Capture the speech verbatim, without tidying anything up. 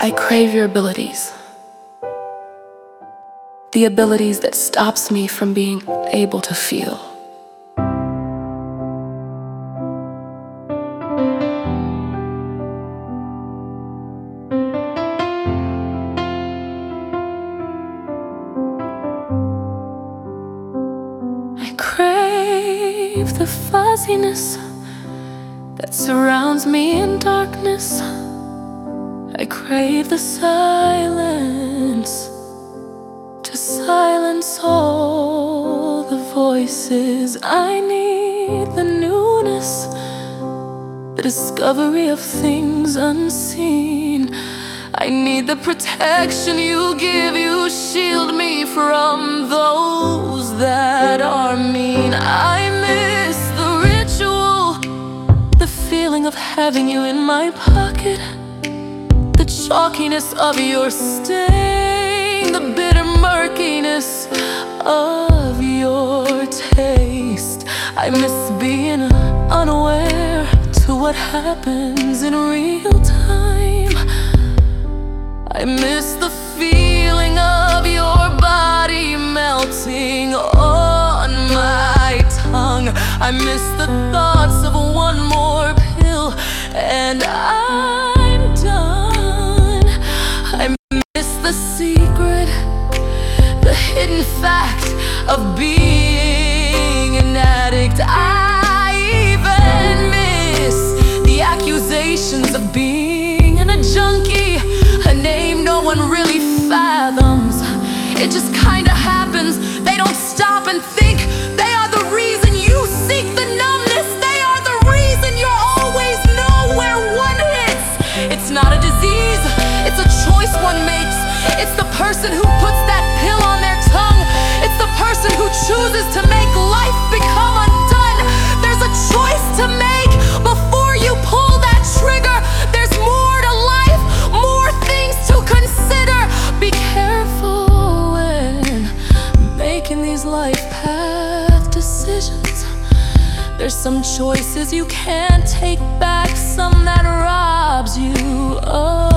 I crave your abilities. The abilities that stops me from being able to feel. I crave the fuzziness that surrounds me in darkness. I crave the silence to silence all the voices. I need the newness, the discovery of things unseen. I need the protection you give. You shield me from those that are mean. I miss the ritual, the feeling of having you in my pocket, the chalkiness of your stain, the bitter murkiness of your taste. I miss being unaware to what happens in real time. I miss the feeling of your body melting on my tongue. I miss the thoughts of one more pill and I'm done. I miss the secret, the hidden fact of being an addict. I even miss the accusations of being a junkie, a name no one really fathoms. It just kinda happens. They don't stop and think. They are the reason you seek the numbness. They are the reason you're always nowhere one hits. It's not a disease, it's a choice one makes. It's the person who puts that pill on their tongue. It's the person who chooses to make life become undone. There's a choice to make before you pull that trigger. There's more to life, more things to consider. Be careful when making these life path decisions. There's some choices you can't take back, some that robs you of